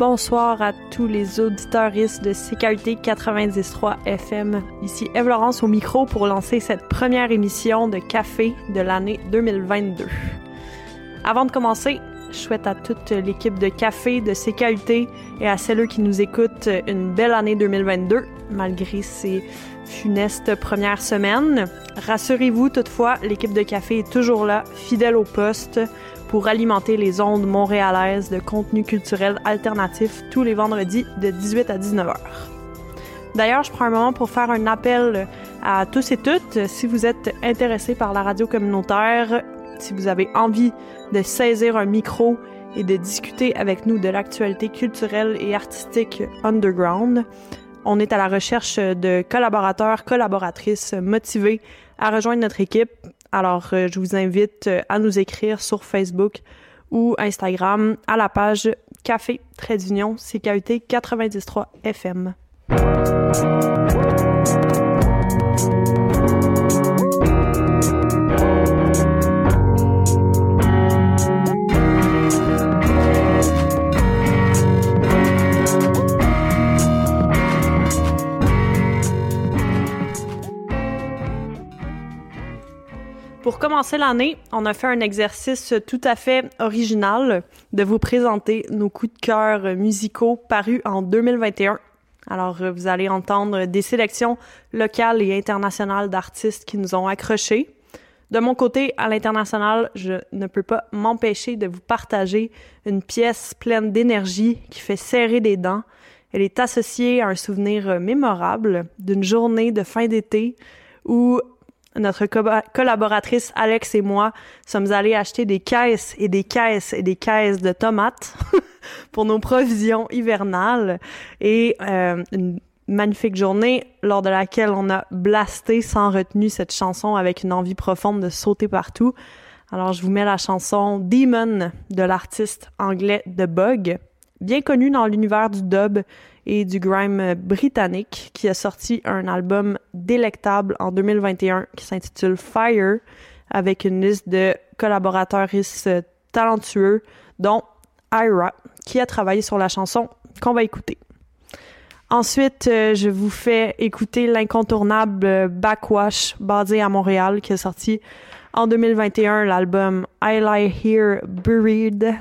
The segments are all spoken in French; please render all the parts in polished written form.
bonsoir à tous les auditeuristes de CKUT 90.3 FM. Ici Eve-Laurence au micro pour lancer cette première émission de Café de l'année 2022. Avant de commencer, je souhaite à toute l'équipe de Café de CKUT et à celles qui nous écoutent une belle année 2022, malgré ces funestes premières semaines. Rassurez-vous toutefois, l'équipe de Café est toujours là, fidèle au poste, pour alimenter les ondes montréalaises de contenu culturel alternatif tous les vendredis de 18 à 19h. D'ailleurs, je prends un moment pour faire un appel à tous et toutes. Si vous êtes intéressés par la radio communautaire, si vous avez envie de saisir un micro et de discuter avec nous de l'actualité culturelle et artistique underground, on est à la recherche de collaborateurs, collaboratrices motivés à rejoindre notre équipe. Alors, je vous invite à nous écrire sur Facebook ou Instagram à la page Café-Union CKUT 90.3 FM. Pour commencer l'année, on a fait un exercice tout à fait original de vous présenter nos coups de cœur musicaux parus en 2021. Alors, vous allez entendre des sélections locales et internationales d'artistes qui nous ont accrochés. De mon côté, à l'international, je ne peux pas m'empêcher de vous partager une pièce pleine d'énergie qui fait serrer des dents. Elle est associée à un souvenir mémorable d'une journée de fin d'été où notre collaboratrice Alex et moi sommes allés acheter des caisses et des caisses et des caisses de tomates pour nos provisions hivernales et une magnifique journée lors de laquelle on a blasté sans retenue cette chanson avec une envie profonde de sauter partout. Alors je vous mets la chanson Demon de l'artiste anglais The Bug, bien connu dans l'univers du dub et du grime britannique, qui a sorti un album délectable en 2021 qui s'intitule Fire, avec une liste de collaborateurs talentueux, dont Ira, qui a travaillé sur la chanson qu'on va écouter. Ensuite, je vous fais écouter l'incontournable Backwash, basé à Montréal, qui a sorti en 2021 l'album I Lie Here Buried,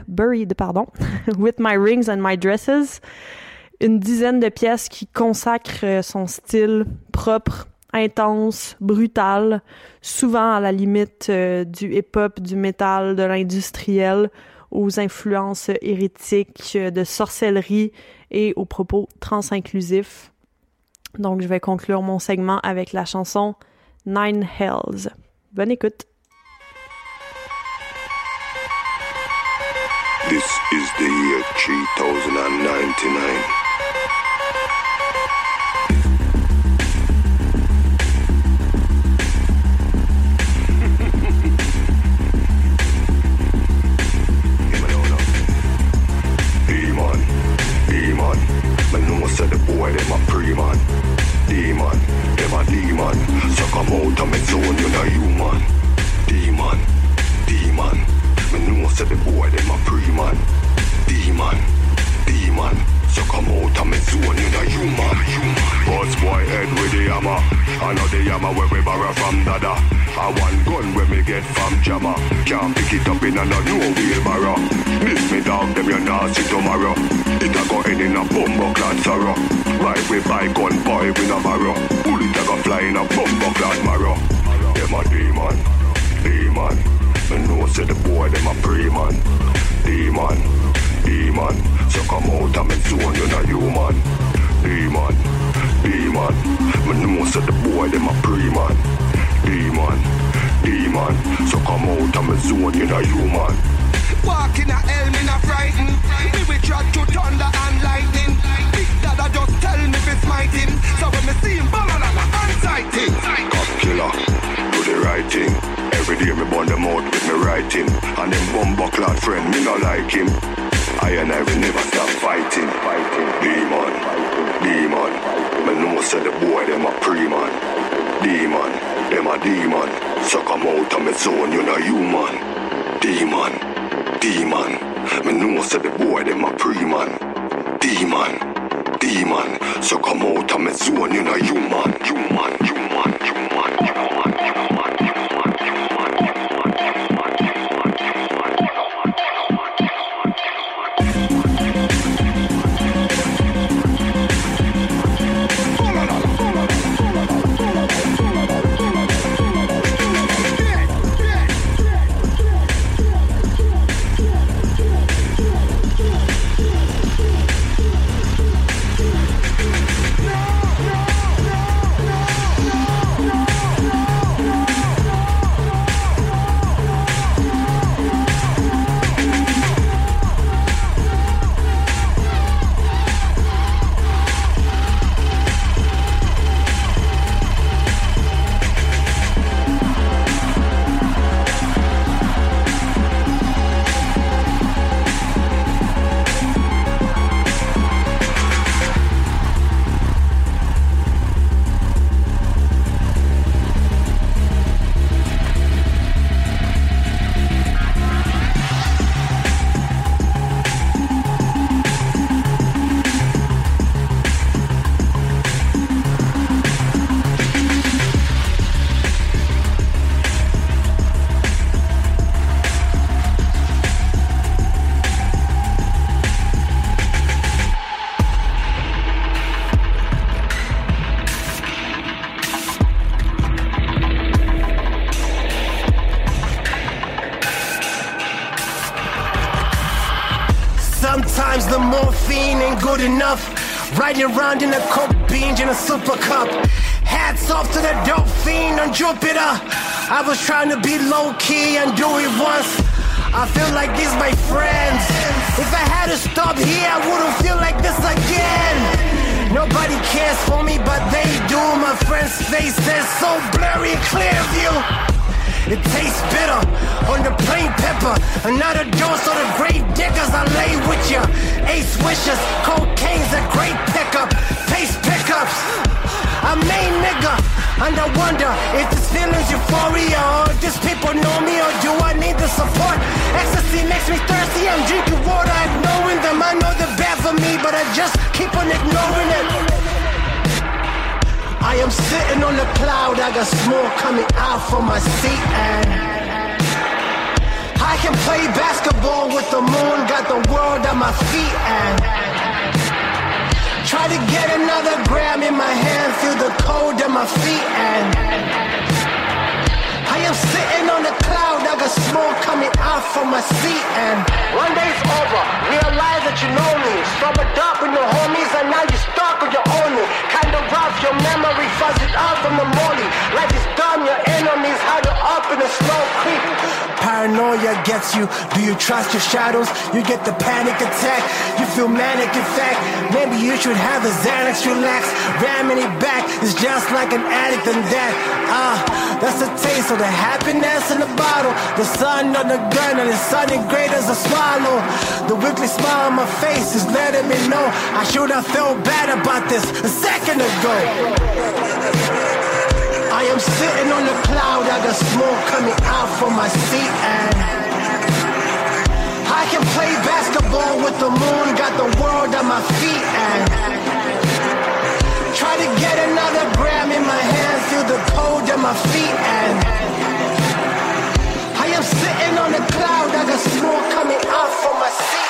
with my rings and my dresses. Une dizaine de pièces qui consacrent son style propre, intense, brutal, souvent à la limite du hip-hop, du métal, de l'industriel, aux influences hérétiques, de sorcellerie et aux propos trans-inclusifs. Donc, je vais conclure mon segment avec la chanson Nine Hells. Bonne écoute! This is the year 3099. The boy, them a pre-man. Demon, them a demon. So come out of my zone, you're not human. Demon, demon. Me know say the boy, them a pre-man. Demon, demon. So come out of my zone, you're not human. Boss boy head with the hammer. I know the hammer where we borrow from Dada. I one gun where me get from Jabba. Can't pick it up in a no wheelbarrow. This me dog, them you not see tomorrow. It a go in a bumbo clad sorrow. Ride with bike gun boy with a barrow. Bullet a go fly in a bumbo clad marrow. Them a demon, demon. Me know say the boy them a pre-man. Demon, demon. So come out of me zone, you're not human. Demon, demon. Me know say the boy them a pre-man. Demon, demon. So come out of me zone, you're not human. Walk in a hell, me not frightened. Me we try to thunder and lightning. Big Dada just tell me if smite him. So when me see him, balalala, unsight him. Cop killer, do the right thing. Every day me burn them out with me writing. And them bumbo clad friend, me not like him. I and I will never stop fighting. Demon, demon. Me know say the boy them a pre-man. Demon, them a demon. So come out of me zone, you're not human. Demon, demon. Me know say the boy them a pre-man. Demon, so come out of my zone, you know, human. Sometimes the morphine ain't good enough. Riding around in a coke binge in a super cup. Hats off to the dope fiend on Jupiter. I was trying to be low key and do it once. I feel like these my friends. If I had to stop here, I wouldn't feel like this again. Nobody cares for me, but they do. My friend's face is so blurry, clear view. It tastes bitter on the plain pepper. Another dose of the great diggers I lay with ya. Ace wishes, cocaine's a great pickup. Pace pickups, a main nigga. And I wonder if this feeling's euphoria or these people know me or do I need the support? Ecstasy makes me thirsty, I'm drinking water, ignoring them. I know they're bad for me, but I just keep on ignoring it. I am sitting on a cloud, I got smoke coming out from my seat and I can play basketball with the moon, got the world at my feet and try to get another gram in my hand, feel the cold at my feet and I am sitting on a cloud, I got smoke coming out from my seat and one day's over, realize that you know me, sobered up with no homies and now you're stuck on your own. Kinda rough, your memory fuzzy up from the morning. Life is dumb, your enemies hide up in a slow creep. Paranoia gets you, do you trust your shadows? You get the panic attack, you feel manic in fact. Maybe you should have a Xanax, relax. Ramming it back is just like an addict and that. That's the taste of the happiness in the bottle. The sun on the gun and it's sunny great as a swallow. The weekly smile on my face is letting me know I should have felt bad about this a second ago. I am sitting on the cloud, I got smoke coming out from my seat and I can play basketball with the moon, got the world at my feet and try to get another gram in my hand, feel the cold at my feet and I am sitting on the cloud, I got smoke coming out from my seat.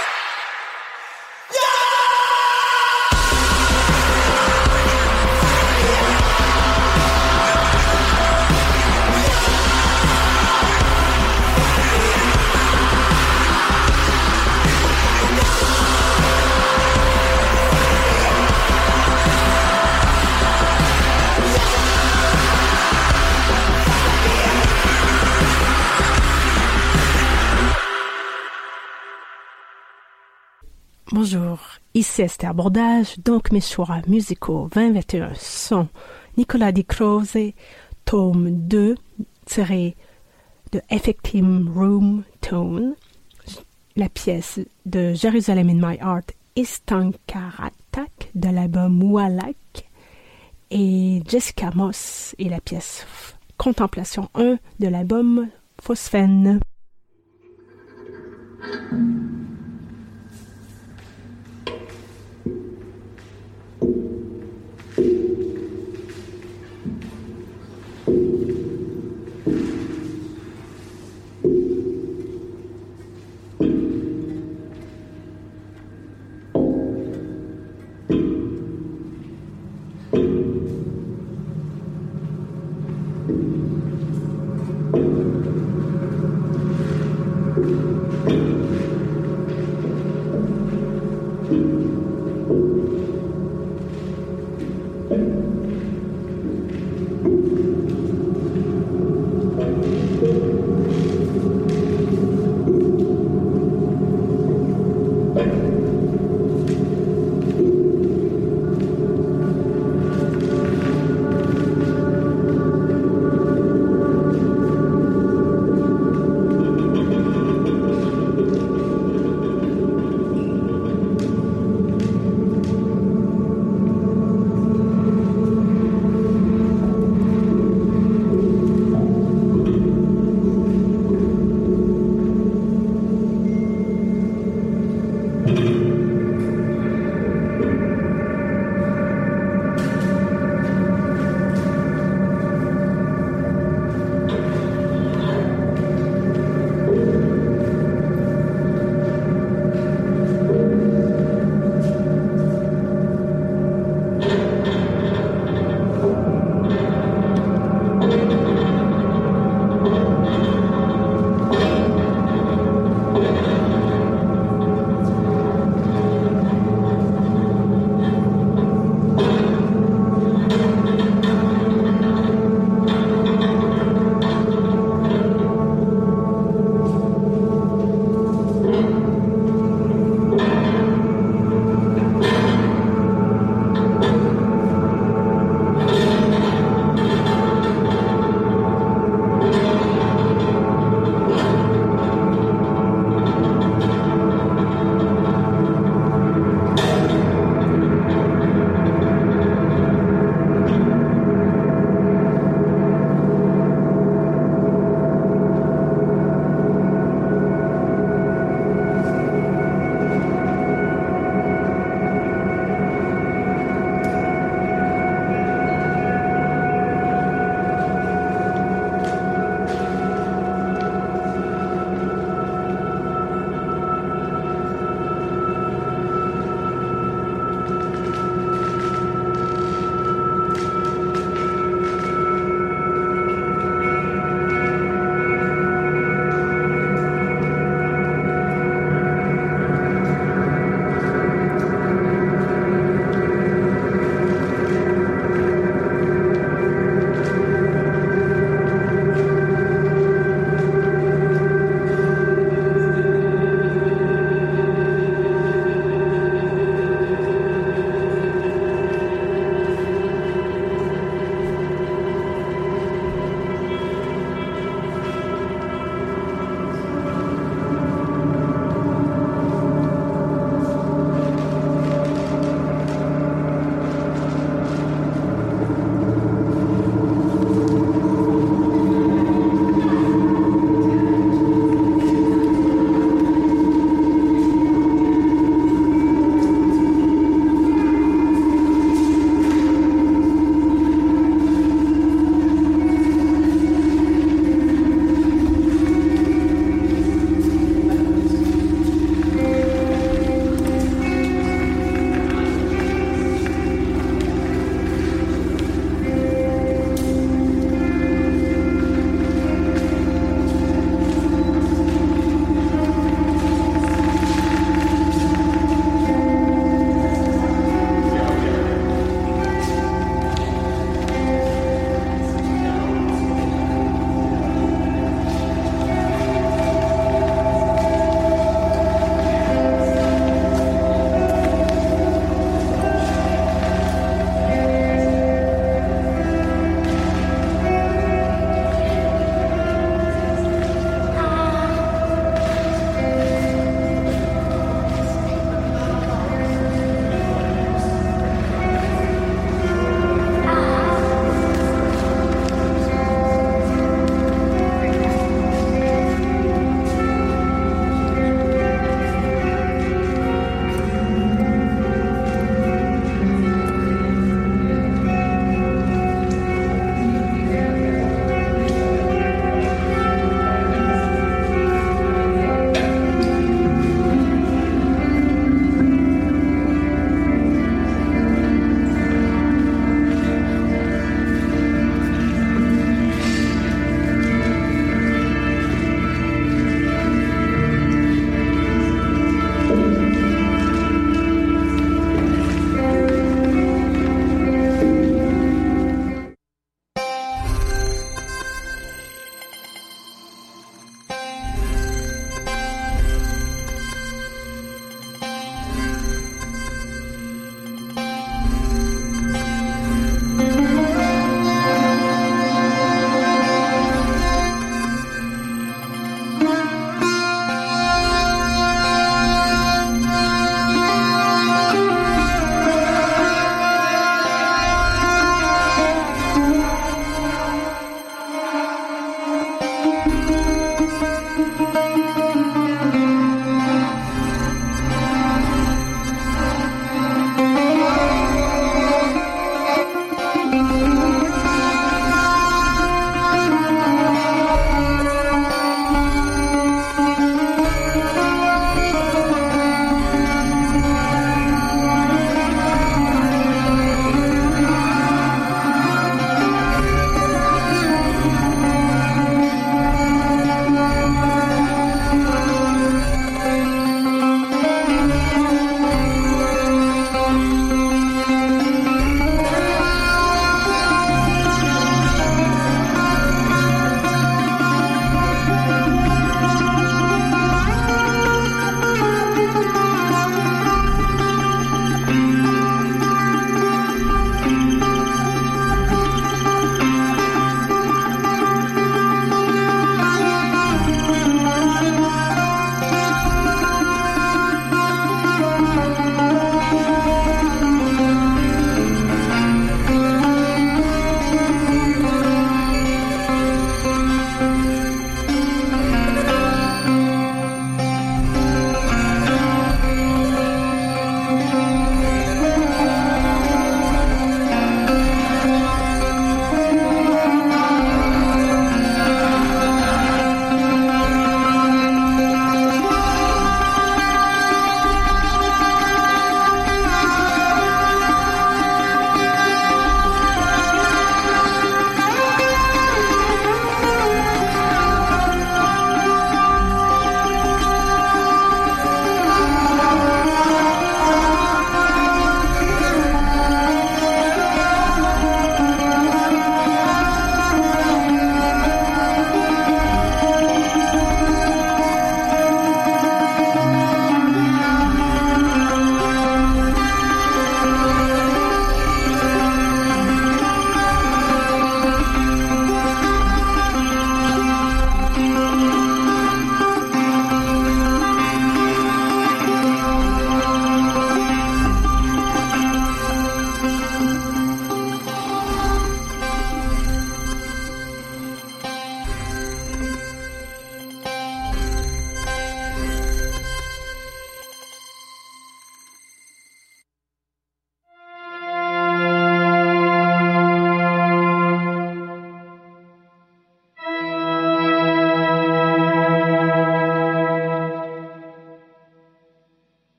Bonjour, ici Esther Bordage, donc mes choix musicaux 2021 sont Nicolas Di Croce, tome 2, tiré de Effective Room Tone, la pièce de Jerusalem in My Heart Istankaratak de l'album Wallach, et Jessica Moss et la pièce Contemplation 1 de l'album Phosphène.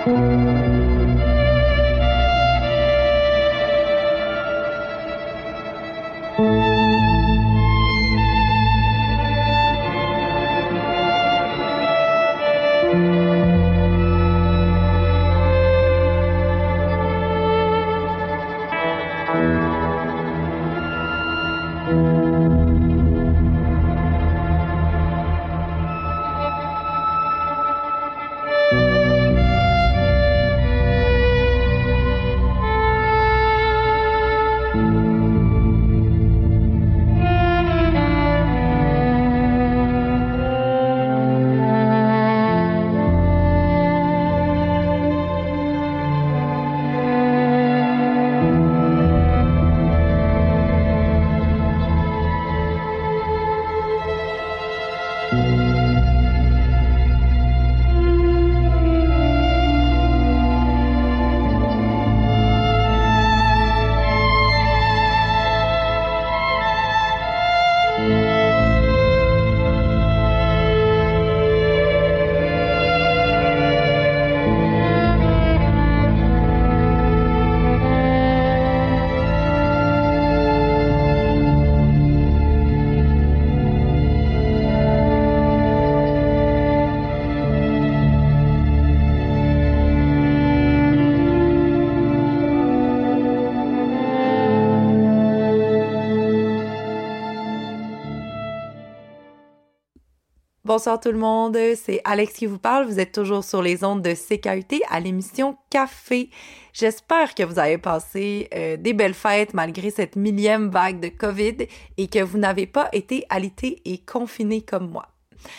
Bonsoir tout le monde, c'est Alex qui vous parle. Vous êtes toujours sur les ondes de CKUT à l'émission Café. J'espère que vous avez passé des belles fêtes malgré cette millième vague de COVID et que vous n'avez pas été alité et confiné comme moi.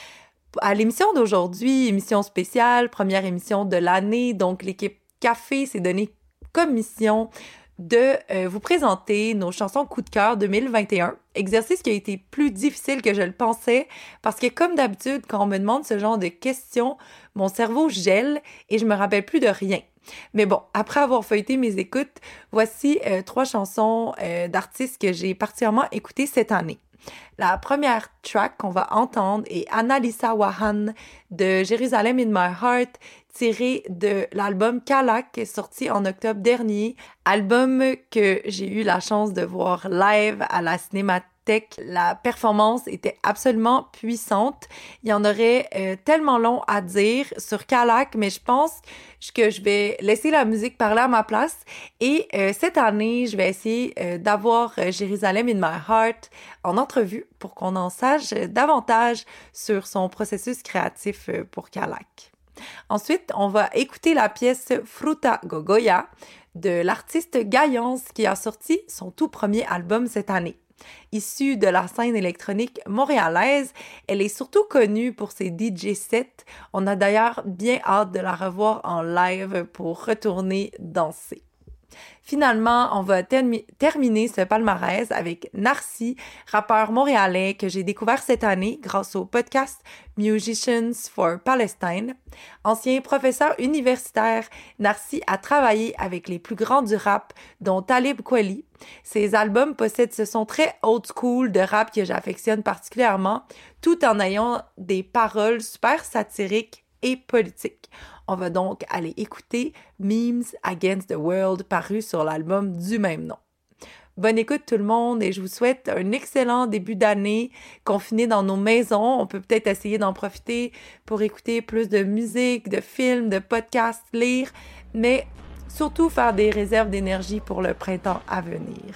À l'émission d'aujourd'hui, émission spéciale, première émission de l'année, donc l'équipe Café s'est donné comme mission de vous présenter nos chansons coup de cœur 2021. Exercice qui a été plus difficile que je le pensais parce que comme d'habitude, quand on me demande ce genre de questions, mon cerveau gèle et je me rappelle plus de rien. Mais bon, après avoir feuilleté mes écoutes, voici 3 chansons d'artistes que j'ai particulièrement écoutées cette année. La première track qu'on va entendre est Annalisa Wahan de Jerusalem in My Heart, tiré de l'album Kalak, sorti en octobre dernier, album que j'ai eu la chance de voir live à la Cinémathèque. La performance était absolument puissante. Il y en aurait tellement long à dire sur Kalak, mais je pense que je vais laisser la musique parler à ma place. Et cette année, je vais essayer d'avoir Jerusalem in My Heart en entrevue pour qu'on en sache davantage sur son processus créatif pour Kalak. Ensuite, on va écouter la pièce Fruta Gogoya de l'artiste Gaillance qui a sorti son tout premier album cette année. Issue de la scène électronique montréalaise, elle est surtout connue pour ses DJ sets. On a d'ailleurs bien hâte de la revoir en live pour retourner danser. Finalement, on va terminer ce palmarès avec Narcy, rappeur montréalais que j'ai découvert cette année grâce au podcast Musicians for Palestine. Ancien professeur universitaire, Narcy a travaillé avec les plus grands du rap, dont Talib Kweli. Ses albums possèdent ce son très old school de rap que j'affectionne particulièrement, tout en ayant des paroles super satiriques et politiques. On va donc aller écouter Memes Against the World paru sur l'album du même nom. Bonne écoute tout le monde et je vous souhaite un excellent début d'année confiné dans nos maisons. On peut peut-être essayer d'en profiter pour écouter plus de musique, de films, de podcasts, lire, mais surtout faire des réserves d'énergie pour le printemps à venir.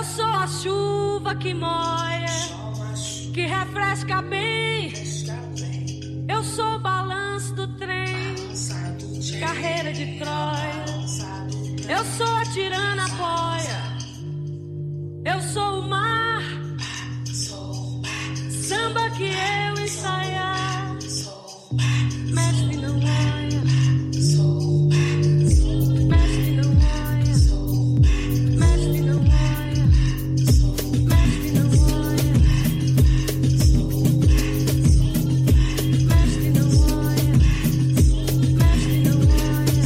Eu sou a chuva que molha, que refresca bem. Eu sou o balanço do trem, carreira de Troia. Eu sou a tirana poia, eu sou o mar, samba que eu ensaiar, mestre não olha, mestre não olha, mestre não olha, mestre não olha, mestre não olha, mestre não olha, mestre não olha.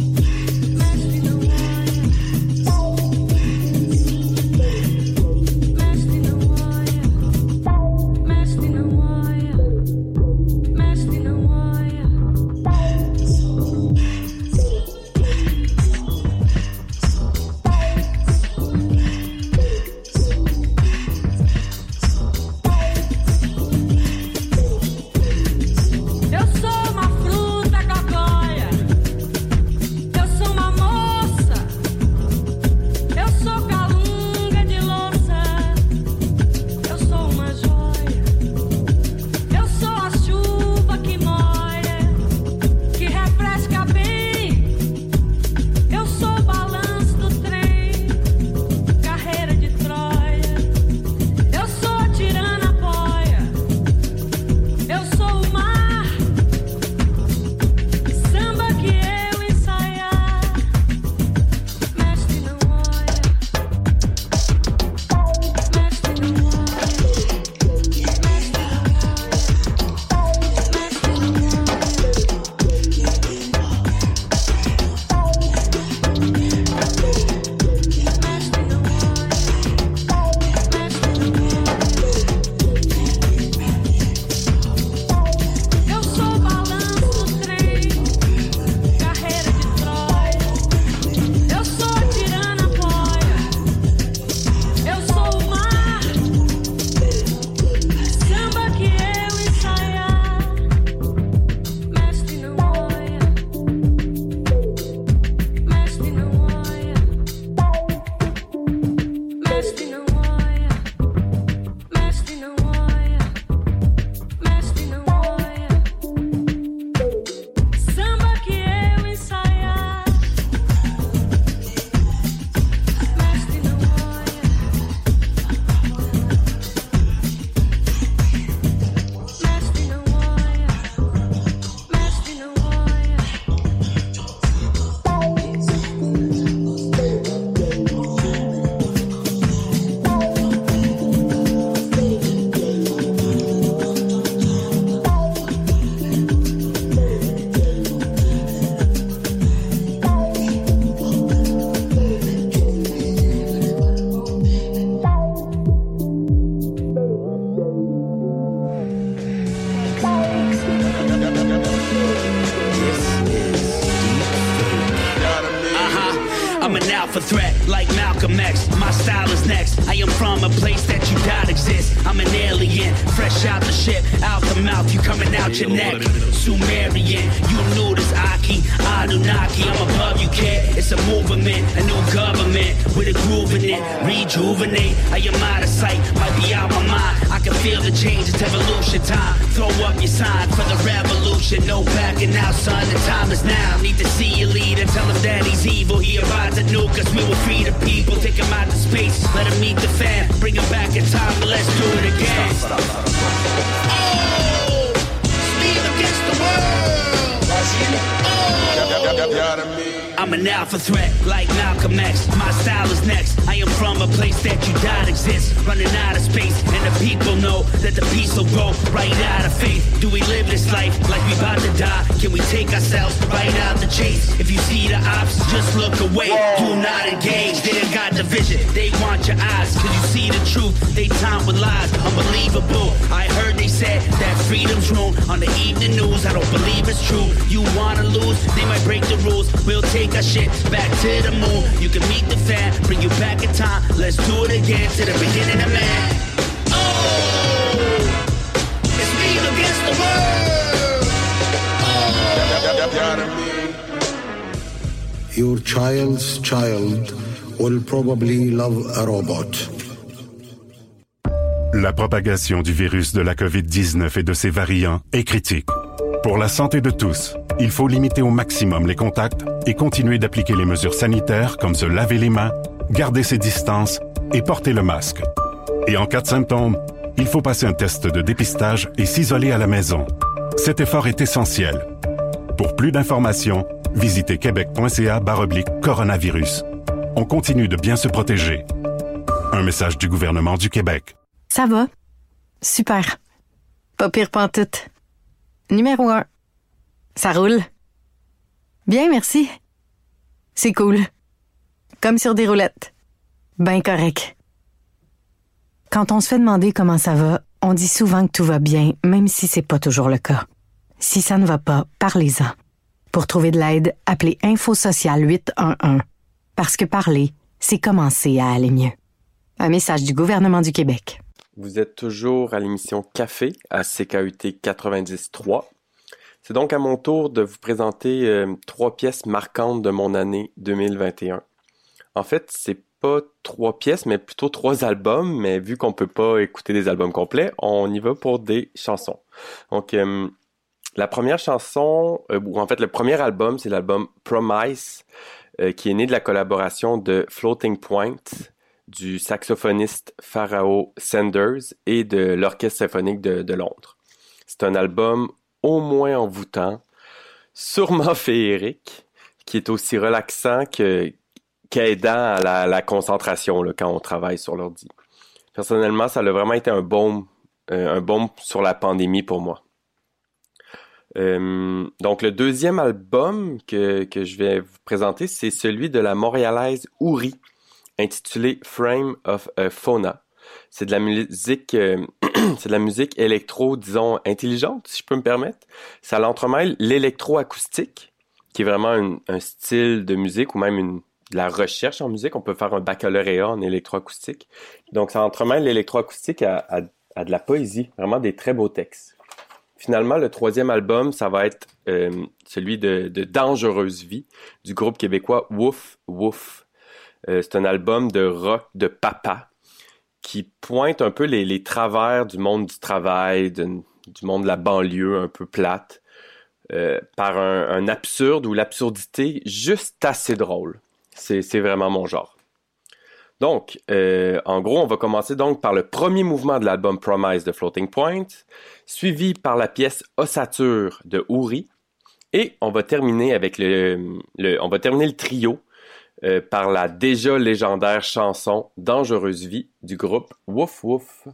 I'm an alpha threat, like Malcolm X. My style is next. I am from a place that you doubt exists. I'm an alien, fresh out the ship, out the mouth, you coming out your neck. Sumerian, you knew this Aki, Anunnaki. I'm above you, kid. It's a movement, a new government with a groove in it. Rejuvenate, I am out of sight, might be out my mind. I can feel the change, it's evolution time. Throw up your sign for the revolution. No backing out, son, the time is now. Need to see your leader, tell him that he's evil. He about to nuke us, we will free the people. Take him out to space, let him meet the fam. Bring him back in time, let's do it again. Oh, speed against the world. I'm an alpha threat, like Malcolm X. My style is next. I am from a place that you doubt exists. Running out of space, and the people know that the peace will grow right out of faith. Do we live this life like we about to die? Can we take ourselves right out the chase? If you see the ops, just look away. Do not engage, they done got the vision. They want your eyes, cause you see the truth. They time with lies, unbelievable. I heard they said that freedom's wrong on the evening news. I don't believe it's true. You wanna lose, they might break the rules. We'll take our shit back to the moon. You can meet the fan, bring you back in time. Let's do it again to the beginning of man. Oh, it's me against the world. Oh. Your child's child will probably love a robot. La propagation du virus de la COVID-19 et de ses variants est critique. Pour la santé de tous, il faut limiter au maximum les contacts et continuer d'appliquer les mesures sanitaires comme se laver les mains, garder ses distances et porter le masque. Et en cas de symptômes, il faut passer un test de dépistage et s'isoler à la maison. Cet effort est essentiel. Pour plus d'informations, visitez québec.ca/coronavirus. On continue de bien se protéger. Un message du gouvernement du Québec. Ça va? Super. Pas pire pantoute. Numéro 1. Ça roule? Bien, merci. C'est cool. Comme sur des roulettes. Ben correct. Quand on se fait demander comment ça va, on dit souvent que tout va bien, même si c'est pas toujours le cas. Si ça ne va pas, parlez-en. Pour trouver de l'aide, appelez Info Social 811. Parce que parler, c'est commencer à aller mieux. Un message du gouvernement du Québec. Vous êtes toujours à l'émission Café à CKUT 90.3. C'est donc à mon tour de vous présenter 3 pièces marquantes de mon année 2021. En fait, c'est pas 3 pièces, mais plutôt 3 albums, mais vu qu'on peut pas écouter des albums complets, on y va pour des chansons. Donc, la première chanson, ou en fait le premier album, c'est l'album Promise, qui est né de la collaboration de Floating Point, du saxophoniste Pharao Sanders et de l'Orchestre symphonique de Londres. C'est un album au moins envoûtant, sûrement féerique, qui est aussi relaxant qu'aidant à la concentration là, quand on travaille sur l'ordi. Personnellement, ça a vraiment été un baume sur la pandémie pour moi. Donc, le deuxième album que je vais vous présenter, c'est celui de la montréalaise Ouri, intitulé Frame of Fauna. C'est de la musique, c'est de la musique électro, disons, intelligente, si je peux me permettre. Ça l'entremêle l'électroacoustique, qui est vraiment un style de musique ou même de la recherche en musique. On peut faire un baccalauréat en électroacoustique. Donc, ça entremêle l'électroacoustique à de la poésie, vraiment des très beaux textes. Finalement, le troisième album, ça va être celui de Dangereuse Vie, du groupe québécois Wouf Wouf. C'est un album de rock de papa qui pointe un peu les travers du monde du travail, du monde de la banlieue un peu plate, par un absurde ou l'absurdité juste assez drôle. C'est vraiment mon genre. Donc, en gros, on va commencer donc par le premier mouvement de l'album Promise de Floating Point, suivi par la pièce Ossature de Ouri, et on va terminer avec on va terminer le trio par la déjà légendaire chanson Dangereuse Vie du groupe Wouf Wouf.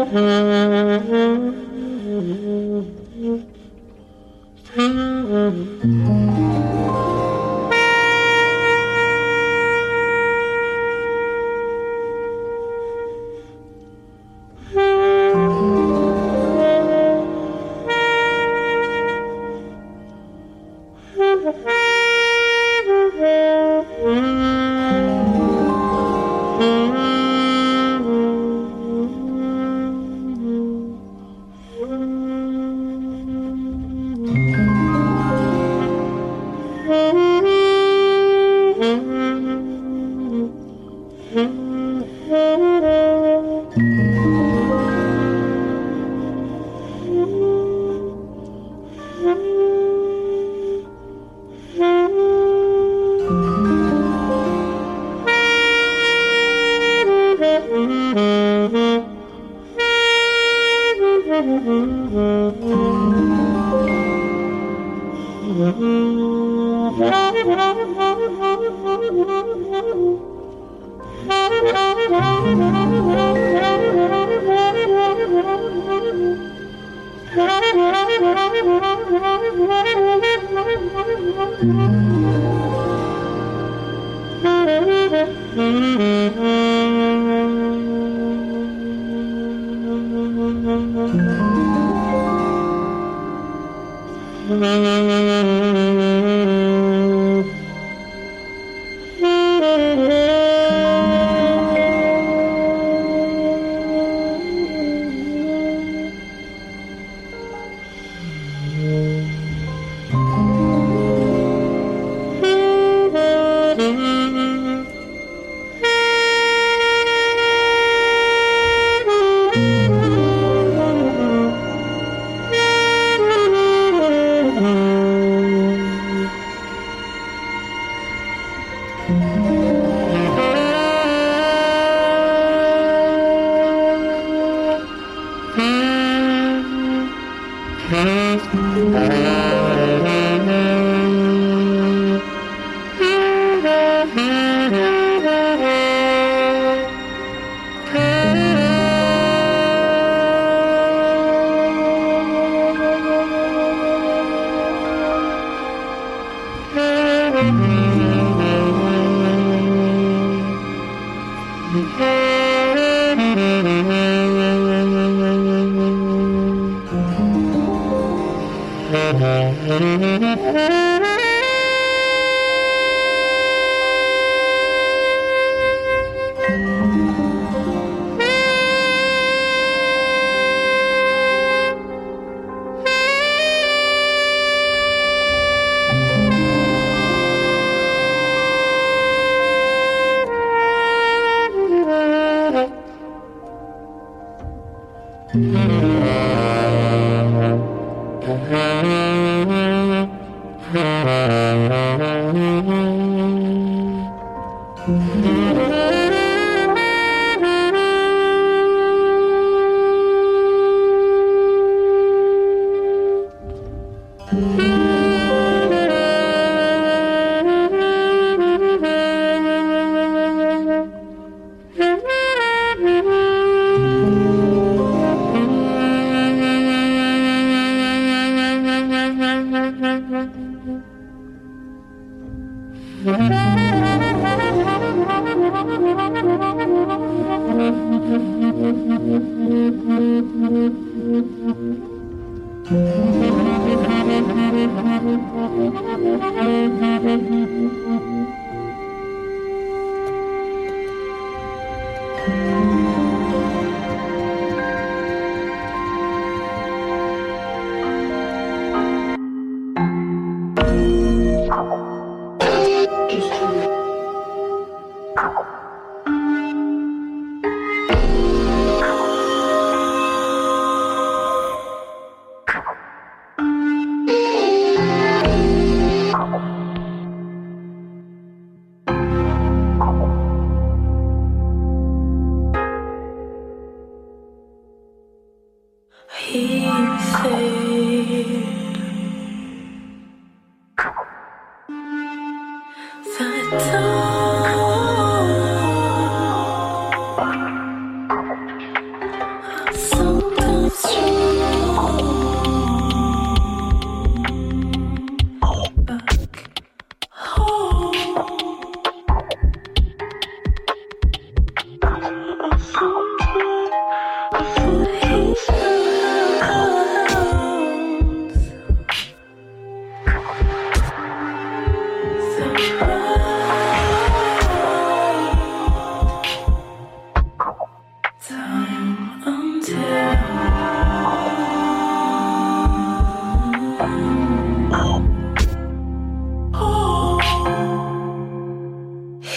The dawn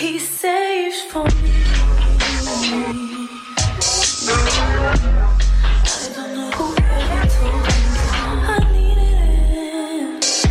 he saves for me. I don't know who ever told me I needed it.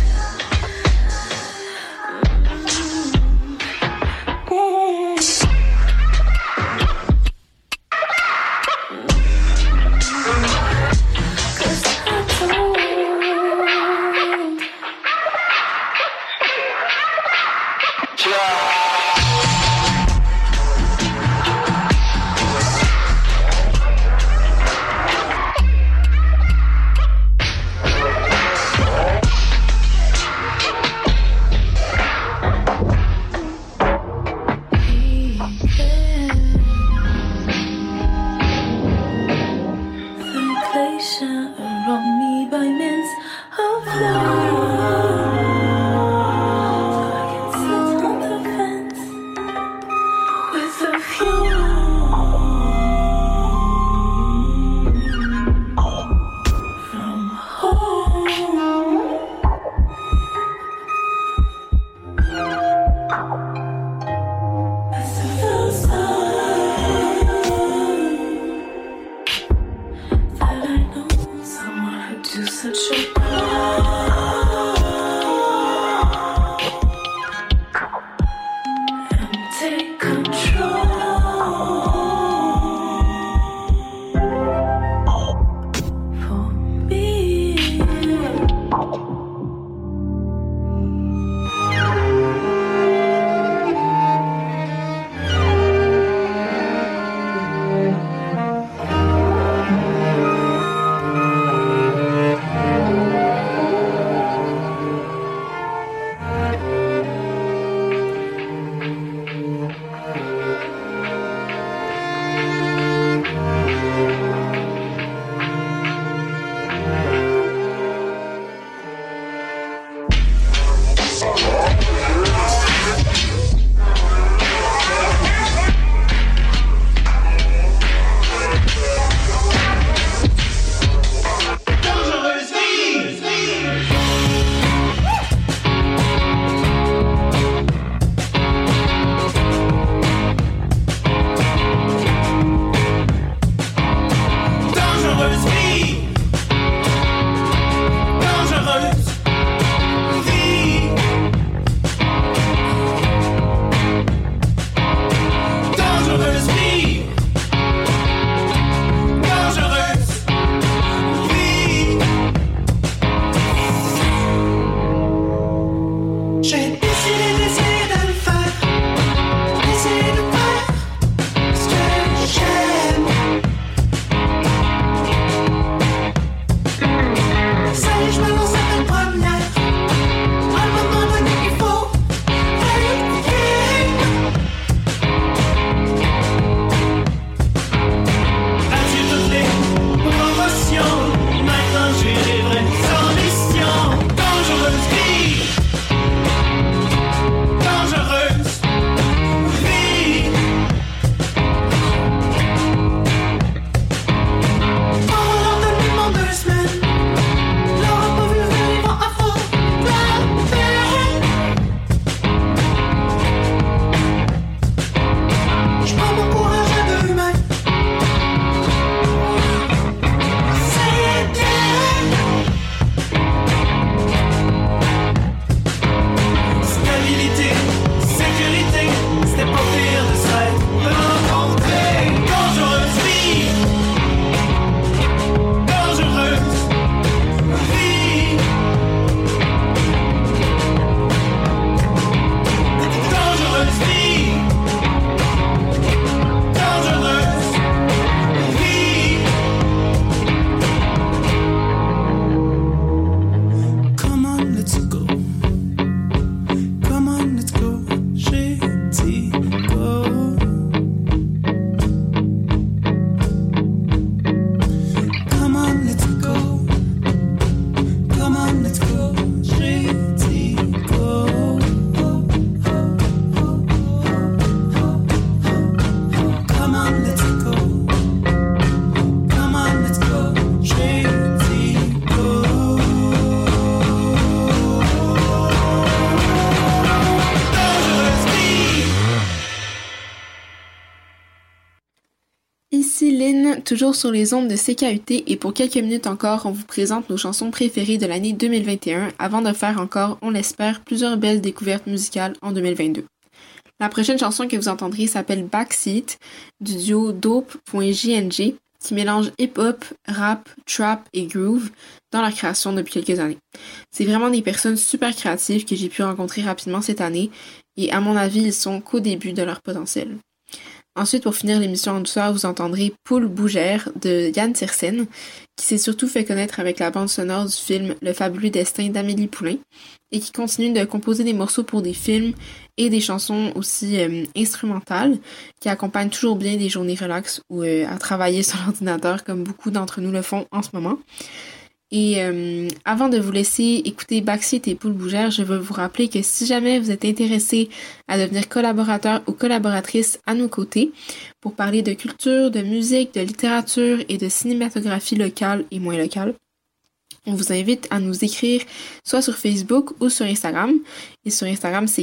Ici Lynn, toujours sur les ondes de CKUT et pour quelques minutes encore, on vous présente nos chansons préférées de l'année 2021 avant de faire encore, on l'espère, plusieurs belles découvertes musicales en 2022. La prochaine chanson que vous entendrez s'appelle Backseat du duo Dope.jng qui mélange hip-hop, rap, trap et groove dans leur création depuis quelques années. C'est vraiment des personnes super créatives que j'ai pu rencontrer rapidement cette année et à mon avis, ils sont qu'au début de leur potentiel. Ensuite, pour finir l'émission en douceur, vous entendrez Poule Bougère de Yann Tiersen, qui s'est surtout fait connaître avec la bande sonore du film Le fabuleux destin d'Amélie Poulain, et qui continue de composer des morceaux pour des films et des chansons aussi instrumentales, qui accompagnent toujours bien des journées relax ou à travailler sur l'ordinateur, comme beaucoup d'entre nous le font en ce moment. Et avant de vous laisser écouter Backseat et Poule Bougère, je veux vous rappeler que si jamais vous êtes intéressé à devenir collaborateur ou collaboratrice à nos côtés pour parler de culture, de musique, de littérature et de cinématographie locale et moins locale, on vous invite à nous écrire soit sur Facebook ou sur Instagram. Et sur Instagram, c'est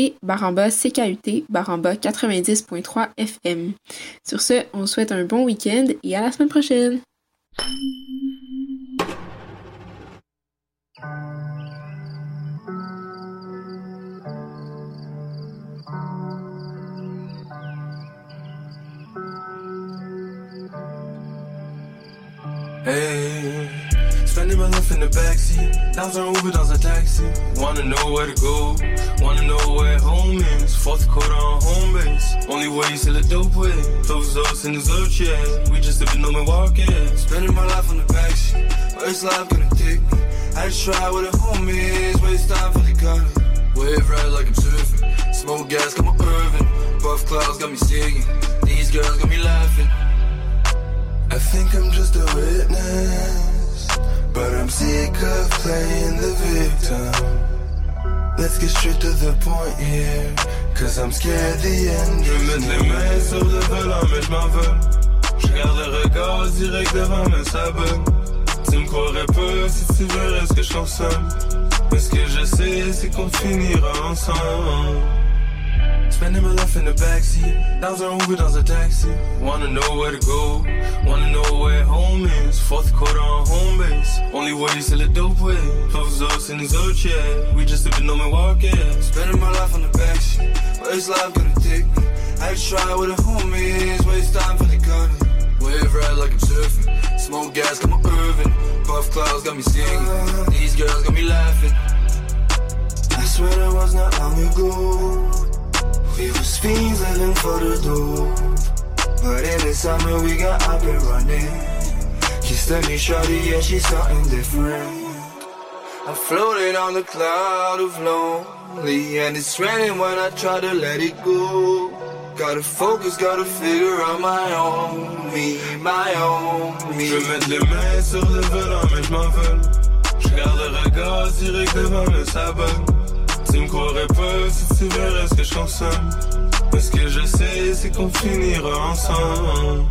café_CKUT_90.3 FM. Sur ce, on vous souhaite un bon week-end et à la semaine prochaine! Hey, spending my life in the backseat. Dans un Uber, dans un taxi. Wanna know where to go. Wanna know where home is. Fourth quarter on home base. Only way is the dope way. Those us in the Zoche. We just living on Milwaukee. Spending my life on the backseat. Where's life gonna take me? I just try where the home is. Waste time for the gunner. Wave right like I'm surfing. Smoke gas, come on Irvin. Buff clouds got me singing. These girls got me laughing. I think I'm just a witness, but I'm sick of playing the victim. Let's get straight to the point here, cause I'm scared the end. Je mets les mains sur le volant mais je m'en veux. Je garde le regard direct devant mais ça bug. Tu me croirais peu si tu verrais ce que je consomme. Mais ce que je sais c'est qu'on finira ensemble. Spending my life in the backseat. Dans un Uber, dans un taxi. Wanna know where to go. Wanna know where home is. Fourth quarter on home base. Only way is the dope way. Close us in the Zoche. We just living on Milwaukee. Spending my life on the backseat. Where's life gonna take me? I just try where the home is. Waste time for the gunner. Wave right like I'm surfing. Smoke gas, come on Irvin. Buff clouds got me singing. These girls got me laughing. I swear that was not long ago. We was fiends living for the dope. But in the summer we got up and running. Kissed me shorty, yeah, she's something different. I'm floating on the cloud of lonely. And it's raining when I try to let it go. Gotta focus, gotta figure out my own me, my own me. Je mets les mains sur le volant mais je m'en veux. Je garde le regard direct devant mais ça bug. Tu me croirais peu si tu verrais ce que je consomme. Mais ce que je sais c'est qu'on finira ensemble.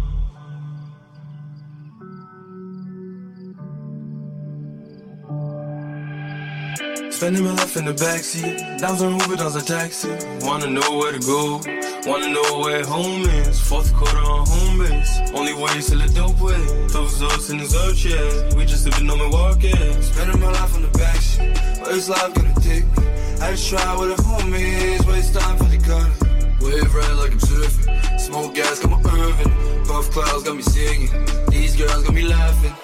Spending my life in the backseat. Dans un Uber, dans un taxi. Wanna know where to go. Wanna know where home is. Fourth quarter on home base. Only way is the dope way. Those us in the Zoche. We just living on Milwaukee. Spending my life on the backseat. Where's life gonna take me? I just try where the home is. Waste time for the gunner. Wave right like I'm surfing. Smoke gas, come on Irvin. Buff clouds got me singing. These girls got me laughing.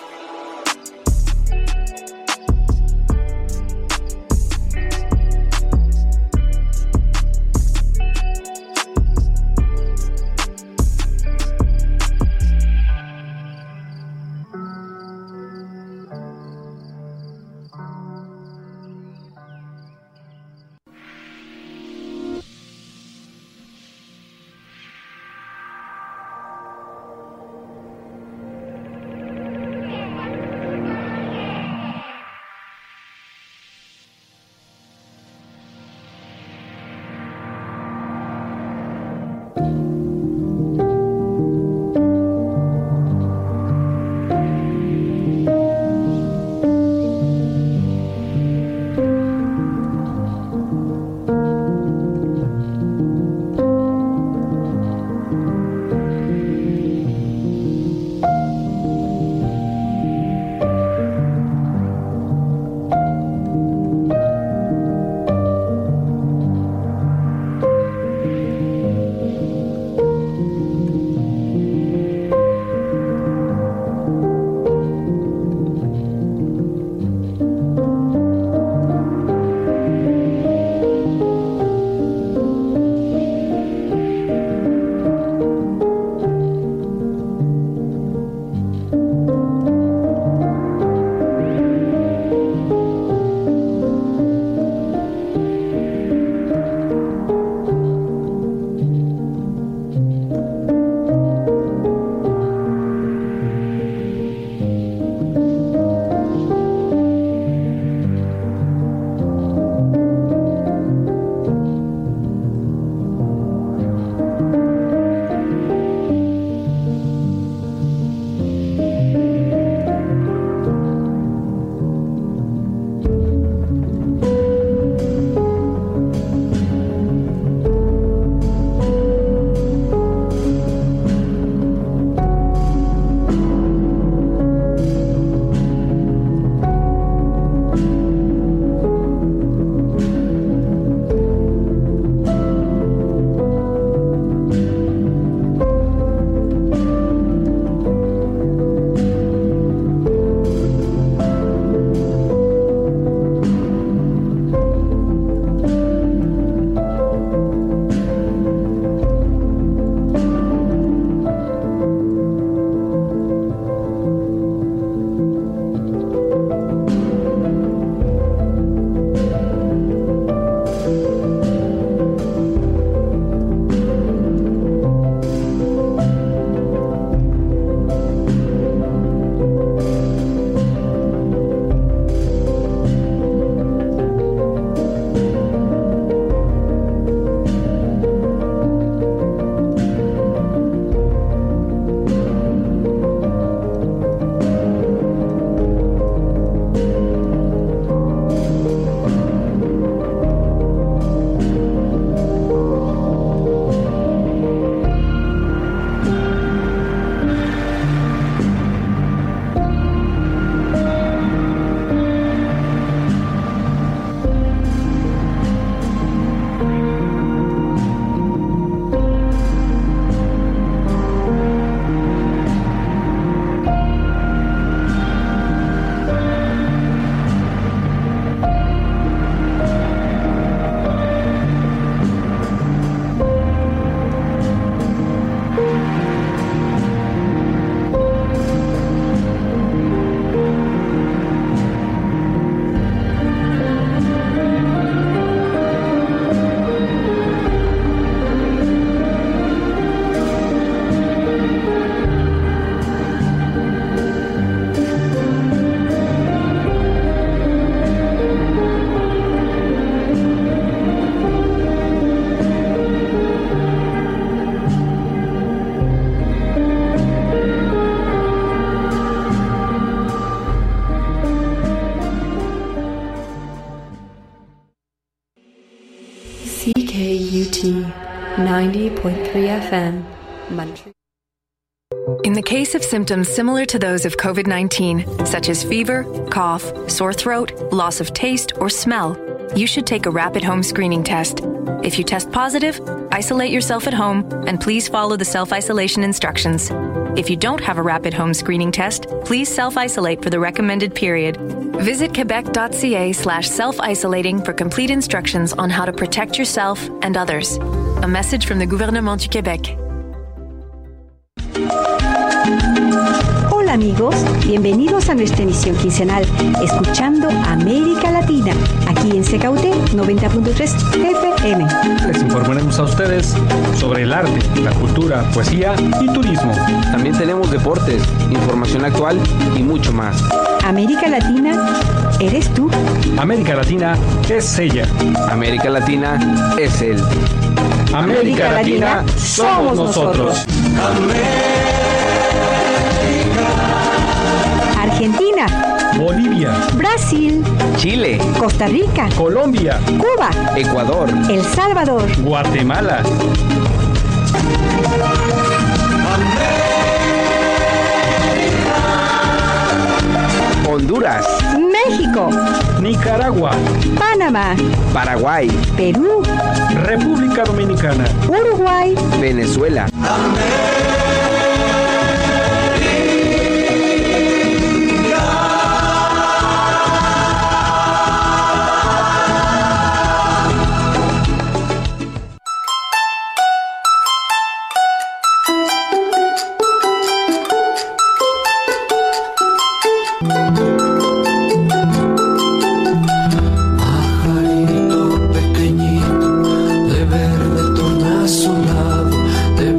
FM Montreal. In the case of symptoms similar to those of COVID-19, such as fever, cough, sore throat, loss of taste, or smell, you should take a rapid home screening test. If you test positive, isolate yourself at home and please follow the self-isolation instructions. If you don't have a rapid home screening test, please self-isolate for the recommended period. Visit quebec.ca/self-isolating for complete instructions on how to protect yourself and others. A message from the Gouvernement du Québec. Hola amigos, bienvenidos a nuestra emisión quincenal, escuchando América Latina, aquí en CKUT 90.3 FM. Les informaremos a ustedes sobre el arte, la cultura, poesía y turismo. También tenemos deportes, información actual y mucho más. América Latina, ¿eres tú? América Latina es ella. América Latina es él. América Latina somos nosotros. Argentina, Bolivia, Brasil, Chile, Costa Rica, Colombia, Cuba, Ecuador, El Salvador, Guatemala, Honduras, México, Nicaragua, Panamá, Paraguay, Perú, República Dominicana, Uruguay, Venezuela.